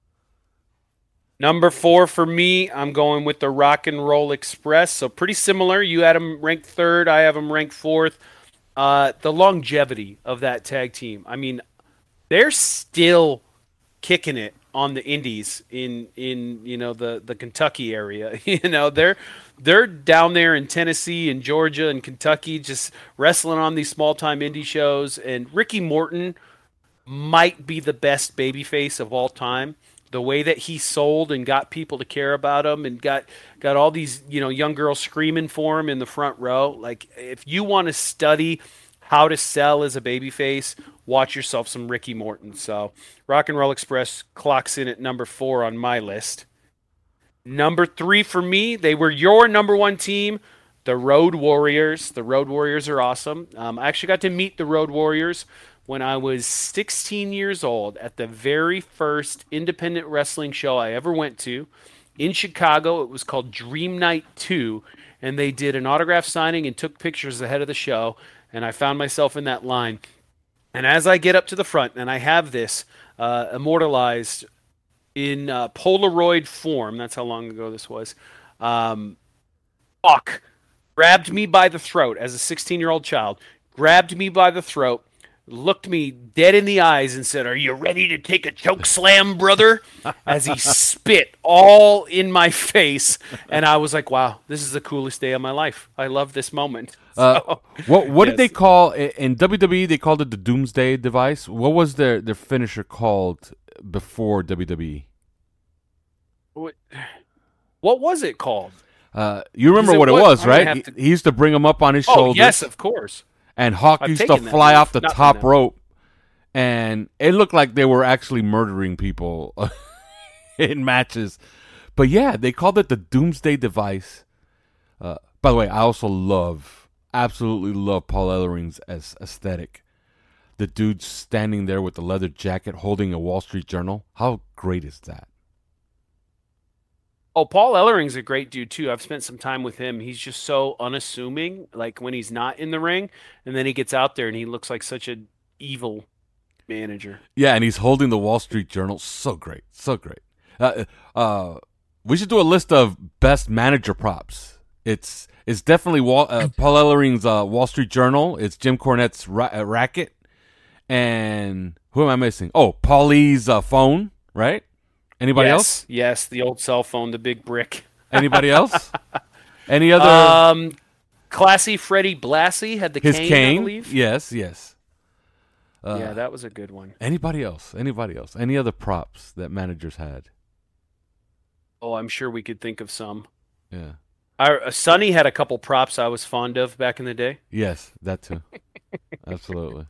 Number four for me, I'm going with the Rock and Roll Express. So pretty similar. You had them ranked third. I have them ranked fourth. Uh, the longevity of that tag team. I mean, they're still kicking it on the indies in in you know the the Kentucky area. You know, they're they're down there in Tennessee and Georgia and Kentucky just wrestling on these small time indie shows. And Ricky Morton might be the best babyface of all time. The way that he sold and got people to care about him and got got all these, you know, young girls screaming for him in the front row. Like, if you want to study how to sell as a babyface, watch yourself some Ricky Morton. So Rock and Roll Express clocks in at number four on my list. Number three for me, they were your number one team, the Road Warriors. The Road Warriors are awesome. Um, I actually got to meet the Road Warriors when I was sixteen years old at the very first independent wrestling show I ever went to in Chicago. It was called Dream Night two, and they did an autograph signing and took pictures ahead of the show, and I found myself in that line. And as I get up to the front, and I have this uh, immortalized in uh, Polaroid form, that's how long ago this was, um, Hawk grabbed me by the throat as a sixteen-year-old child, grabbed me by the throat, looked me dead in the eyes and said, "Are you ready to take a choke slam, brother?" As he spit all in my face. And I was like, wow, this is the coolest day of my life. I love this moment. Uh, So, what what did yes. they call in W W E? They called it the Doomsday Device. What was their their finisher called before W W E? What, what was it called? Uh, you remember Is it what it what- was, I'm gonna right? have He, to- he used to bring them up on his Oh, shoulders. yes, of course. And Hawk I've used to taken that fly move, off the not top from that. rope, and it looked like they were actually murdering people in matches. But yeah, they called it the Doomsday Device. Uh, by the way, I also love, absolutely love Paul Ellering's as aesthetic. The dude standing there with the leather jacket holding a Wall Street Journal. How great is that? Oh, Paul Ellering's a great dude too. I've spent some time with him. He's just so unassuming, like when he's not in the ring, and then he gets out there and he looks like such an evil manager. Yeah, and he's holding the Wall Street Journal. So great, so great. Uh, uh, we should do a list of best manager props. It's it's definitely Wall, uh, Paul Ellering's uh, Wall Street Journal. It's Jim Cornette's ra- uh, racket, and who am I missing? Oh, Paulie's uh, phone, right? Anybody yes, else? Yes, the old cell phone, the big brick. Anybody else? Any other? Um, classy Freddie Blassie had the His cane, cane? I believe. Yes, yes. Uh, yeah, that was a good one. Anybody else? Anybody else? Any other props that managers had? Oh, I'm sure we could think of some. Yeah. Our, uh, Sonny had a couple props I was fond of back in the day. Yes, that too. Absolutely.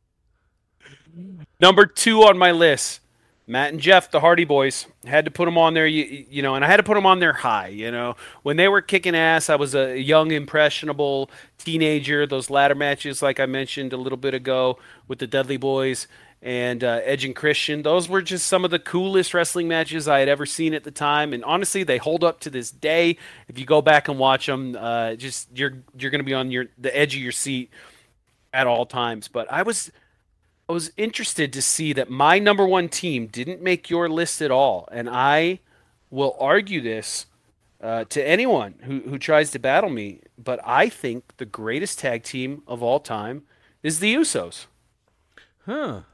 Number two on my list, Matt and Jeff, the Hardy Boys. Had to put them on there, you, you know, and I had to put them on there high, you know. When they were kicking ass, I was a young, impressionable teenager. Those ladder matches, like I mentioned a little bit ago with the Dudley Boys and uh, Edge and Christian, those were just some of the coolest wrestling matches I had ever seen at the time. And honestly, they hold up to this day. If you go back and watch them, uh, just you're you're going to be on your the edge of your seat at all times. But I was... I was interested to see that my number one team didn't make your list at all. And I will argue this uh, to anyone who, who tries to battle me. But I think the greatest tag team of all time is the Usos. Huh.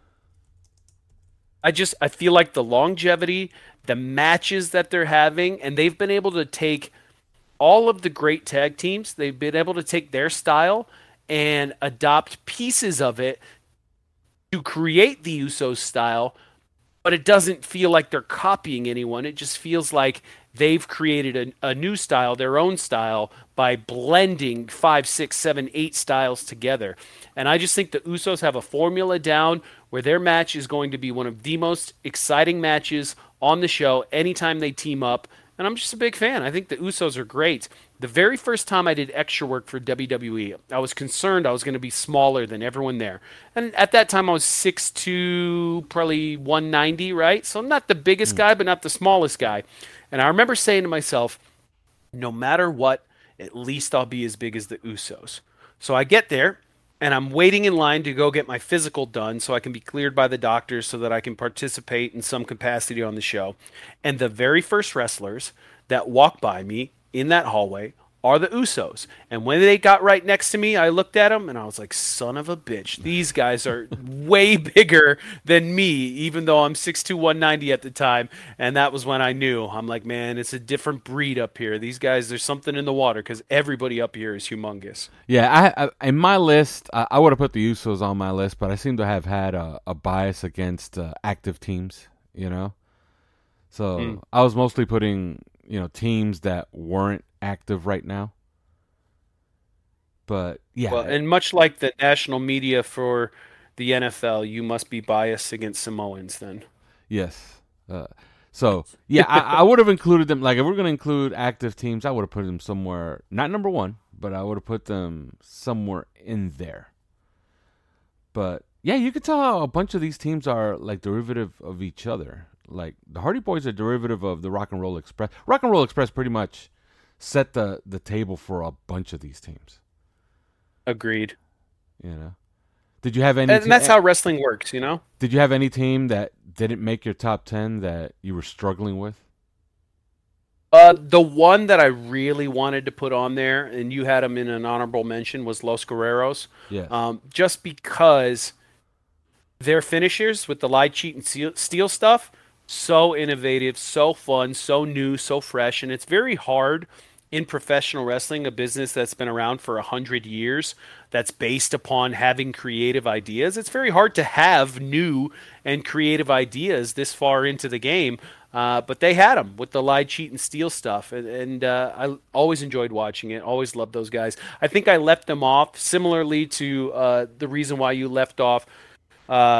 I just, I feel like the longevity, the matches that they're having, and they've been able to take all of the great tag teams, they've been able to take their style and adopt pieces of it to create the Usos style, but it doesn't feel like they're copying anyone. It just feels like they've created a, a new style, their own style, by blending five, six, seven, eight styles together. And I just think the Usos have a formula down where their match is going to be one of the most exciting matches on the show anytime they team up. And I'm just a big fan. I think the Usos are great. The very first time I did extra work for W W E, I was concerned I was going to be smaller than everyone there. And at that time, I was six two, probably one ninety, right? So I'm not the biggest mm. guy, but not the smallest guy. And I remember saying to myself, no matter what, at least I'll be as big as the Usos. So I get there, and I'm waiting in line to go get my physical done so I can be cleared by the doctors so that I can participate in some capacity on the show. And the very first wrestlers that walk by me in that hallway are the Usos. And when they got right next to me, I looked at them and I was like, son of a bitch. These guys are way bigger than me, even though I'm six two, one ninety at the time. And that was when I knew. I'm like, man, it's a different breed up here. These guys, there's something in the water because everybody up here is humongous. Yeah, I, I in my list, I, I would have put the Usos on my list, but I seem to have had a, a bias against uh, active teams, you know? So mm. I was mostly putting, you know, teams that weren't active right now. But yeah, well, and much like the national media for the N F L, you must be biased against Samoans then. Yes. Uh, so yeah, I, I would have included them. Like if we're going to include active teams, I would have put them somewhere, not number one, but I would have put them somewhere in there. But yeah, you can tell how a bunch of these teams are like derivative of each other. Like the Hardy Boys are derivative of the Rock and Roll Express. Rock and Roll Express pretty much set the, the table for a bunch of these teams. Agreed. You know, did you have any? And te- that's how wrestling works, you know. Did you have any team that didn't make your top ten that you were struggling with? Uh, the one that I really wanted to put on there, and you had them in an honorable mention, was Los Guerreros. Yeah. Um, just because their finishers with the lie, cheat, and steal, steal stuff, so innovative, so fun, so new, so fresh, and it's very hard in professional wrestling, a business that's been around for a hundred years, that's based upon having creative ideas. It's very hard to have new and creative ideas this far into the game, uh, but they had them with the lie, cheat, and steal stuff, and, and uh, I always enjoyed watching it. Always loved those guys. I think I left them off similarly to uh, the reason why you left off uh,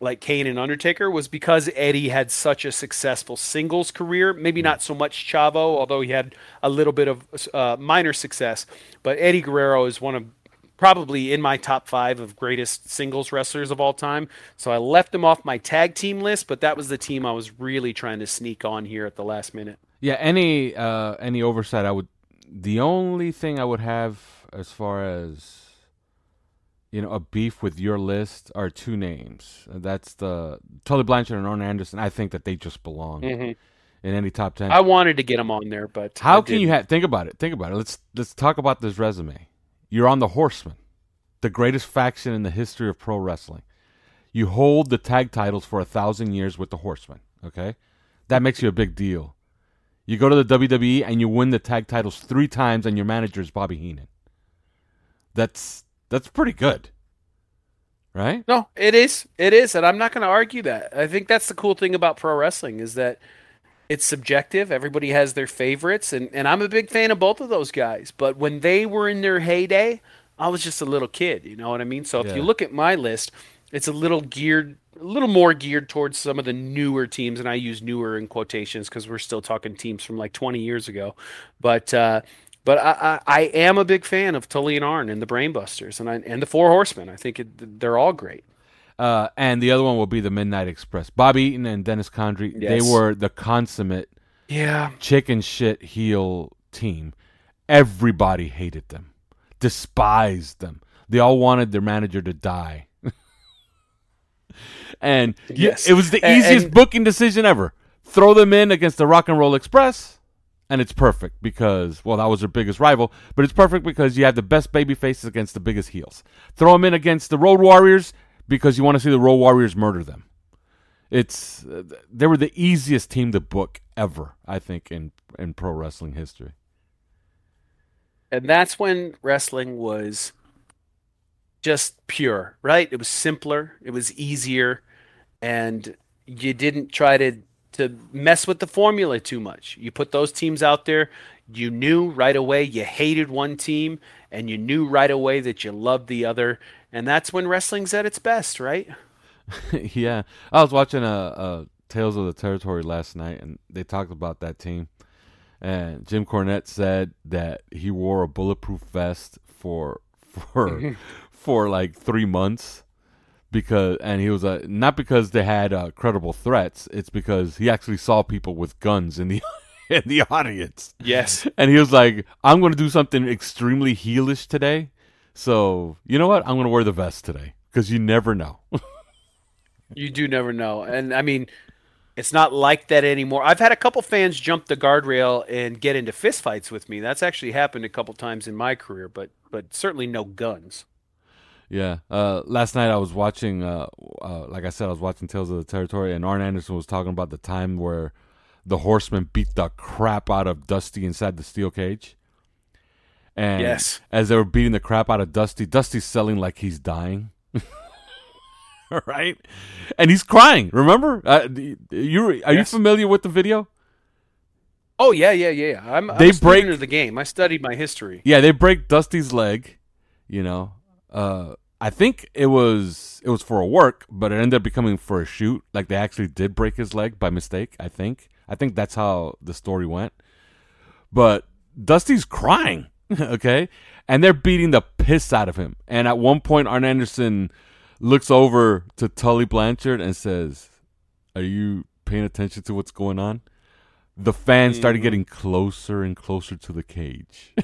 like Kane and Undertaker was because Eddie had such a successful singles career. Maybe not so much Chavo, although he had a little bit of uh, minor success. But Eddie Guerrero is one of probably in my top five of greatest singles wrestlers of all time. So I left him off my tag team list, but that was the team I was really trying to sneak on here at the last minute. Yeah, any uh, any oversight, I would. The only thing I would have as far as, you know, a beef with your list are two names. That's the Tully Blanchard and Arn Anderson. I think that they just belong Mm-hmm. in any top ten. I wanted to get him on there, but How I can you didn't. have? Think about it. Think about it. Let's let's talk about this resume. You're on the Horsemen, the greatest faction in the history of pro wrestling. You hold the tag titles for a thousand years with the Horsemen. Okay, that makes you a big deal. You go to the W W E and you win the tag titles three times, and your manager is Bobby Heenan. That's that's pretty good, right? No, it is. It is, and I'm not going to argue that. I think that's the cool thing about pro wrestling is that it's subjective. Everybody has their favorites, and, and I'm a big fan of both of those guys. But when they were in their heyday, I was just a little kid. You know what I mean? So if Yeah. you look at my list, it's a little geared, a little more geared towards some of the newer teams, and I use newer in quotations because we're still talking teams from like twenty years ago. But uh, but I, I, I am a big fan of Tully and Arn and the Brainbusters and I, and the Four Horsemen. I think it, they're all great. Uh, and the other one will be the Midnight Express. Bobby Eaton and Dennis Condrey, they Yes. were the consummate Yeah. chicken shit heel team. Everybody hated them, despised them. They all wanted their manager to die. And you- Yes. it was the And- easiest and- booking decision ever. Throw them in against the Rock and Roll Express, and it's perfect because, well, that was their biggest rival, but it's perfect because you have the best baby faces against the biggest heels. Throw them in against the Road Warriors because you want to see the Road Warriors murder them. It's uh, they were the easiest team to book ever, I think, in in pro wrestling history. And that's when wrestling was just pure, right? It was simpler, it was easier, and you didn't try to to mess with the formula too much. You put those teams out there, you knew right away you hated one team, and you knew right away that you loved the other, and that's when wrestling's at its best, right? Yeah, I was watching a, a Tales of the Territory last night, and they talked about that team. And Jim Cornette said that he wore a bulletproof vest for for for like three months because, and he was uh, not because they had uh, credible threats. It's because he actually saw people with guns in the in the audience. Yes. And he was like, "I'm going to do something extremely heelish today, so you know what? I'm going to wear the vest today because you never know." You do never know. And I mean, it's not like that anymore. I've had a couple fans jump the guardrail and get into fistfights with me. That's actually happened a couple times in my career, but but certainly no guns. Yeah. Uh, last night I was watching, uh, uh, like I said, I was watching Tales of the Territory, and Arn Anderson was talking about the time where the Horsemen beat the crap out of Dusty inside the steel cage. And Yes. as they were beating the crap out of Dusty, Dusty's selling like he's dying. Right? And he's crying. Remember? Uh, you are you Yes. familiar with the video? Oh yeah, yeah, yeah. I'm, I'm They a student break- of the game. I studied my history. Yeah, they break Dusty's leg, you know. Uh, I think it was it was for a work, but it ended up becoming for a shoot. Like they actually did break his leg by mistake, I think. I think that's how the story went. But Dusty's crying, okay? And they're beating the piss out of him. And at one point, Arn Anderson looks over to Tully Blanchard and says, "Are you paying attention to what's going on?" The fans started Mm-hmm. getting closer and closer to the cage.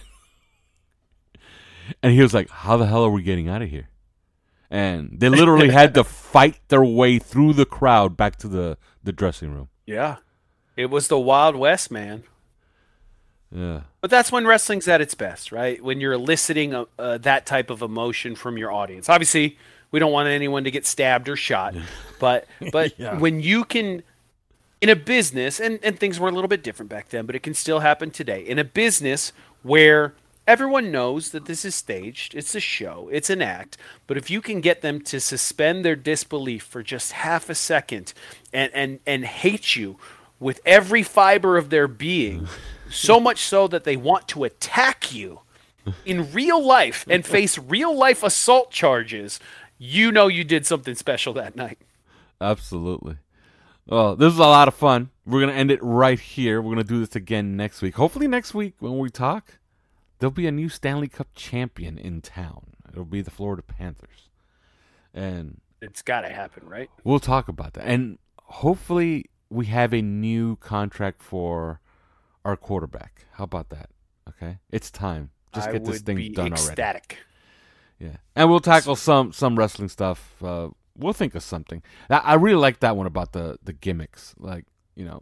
And he was like, "How the hell are we getting out of here?" And they literally had to fight their way through the crowd back to the, the dressing room. Yeah. It was the Wild West, man. Yeah. But that's when wrestling's at its best, right? When you're eliciting a, uh, that type of emotion from your audience. Obviously, we don't want anyone to get stabbed or shot, but but Yeah. when you can, in a business, and, and things were a little bit different back then, but it can still happen today. In a business where everyone knows that this is staged, it's a show, it's an act, but if you can get them to suspend their disbelief for just half a second and, and, and hate you with every fiber of their being, so much so that they want to attack you in real life and face real life assault charges, you know you did something special that night. Absolutely. Well, this was a lot of fun. We're going to end it right here. We're going to do this again next week. Hopefully next week when we talk, there'll be a new Stanley Cup champion in town. It'll be the Florida Panthers. And it's got to happen, right? We'll talk about that. And hopefully we have a new contract for our quarterback. How about that? Okay? It's time. Just I get this thing done ecstatic. already. Yeah. And we'll tackle some some wrestling stuff. Uh, we'll think of something. I, I really like that one about the, the gimmicks. Like, you know,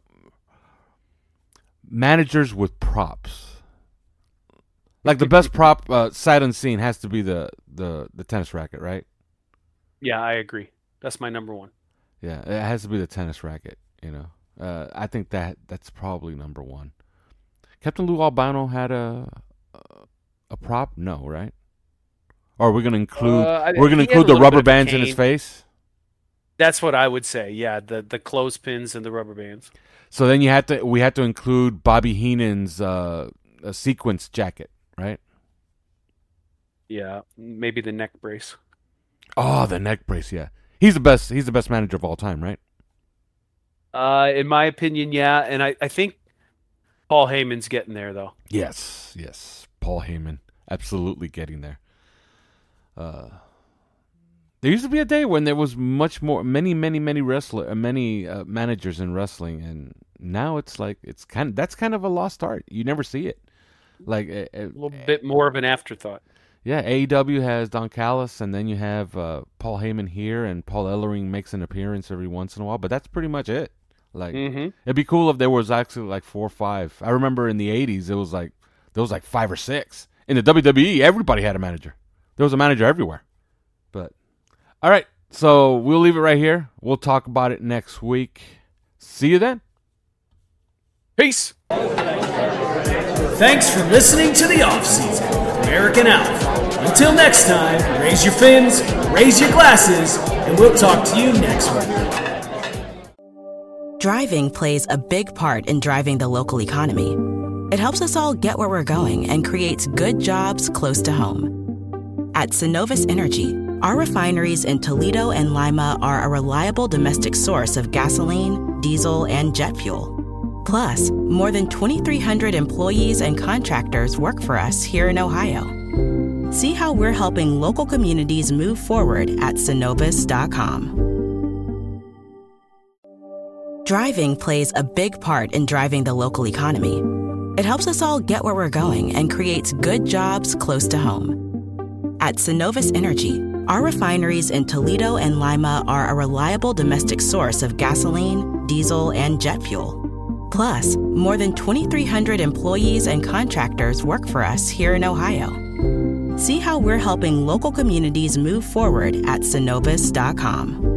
managers with props. Like the best prop uh, sight unseen has to be the, the, the tennis racket, right? Yeah, I agree. That's my number one. Yeah, it has to be the tennis racket, you know. Uh, I think that that's probably number one. Captain Lou Albano had a a prop? No, right? Or are we going to include uh, we're going to include the rubber bands in his face? That's what I would say. Yeah, the the clothespins and the rubber bands. So then you had to we had to include Bobby Heenan's uh, a sequence jacket, right? Yeah, maybe the neck brace. Oh, the neck brace, yeah. He's the best he's the best manager of all time, right? Uh, in my opinion, yeah, and I, I think Paul Heyman's getting there though. Yes, yes. Paul Heyman absolutely getting there. Uh There used to be a day when there was much more, many, many, many wrestler, many uh, managers in wrestling, and now it's like it's kind of that's kind of a lost art. You never see it. Like uh, a little uh, bit more of an afterthought. Yeah, A E W has Don Callis, and then you have uh, Paul Heyman here, and Paul Ellering makes an appearance every once in a while, but that's pretty much it. Like mm-hmm. It'd be cool if there was actually like four or five. I remember in the eighties, it was like there was like five or six. In the W W E, everybody had a manager. There was a manager everywhere. But all right, so we'll leave it right here. We'll talk about it next week. See you then. Peace. Thanks for listening to The Offseason with American Alf. Until next time, raise your fins, raise your glasses, and we'll talk to you next week. Driving plays a big part in driving the local economy. It helps us all get where we're going and creates good jobs close to home. At Synovus Energy, our refineries in Toledo and Lima are a reliable domestic source of gasoline, diesel, and jet fuel. Plus, more than twenty-three hundred employees and contractors work for us here in Ohio. See how we're helping local communities move forward at Synovus dot com. Driving plays a big part in driving the local economy. It helps us all get where we're going and creates good jobs close to home. At Synovus Energy, our refineries in Toledo and Lima are a reliable domestic source of gasoline, diesel, and jet fuel. Plus, more than twenty-three hundred employees and contractors work for us here in Ohio. See how we're helping local communities move forward at Synovus dot com.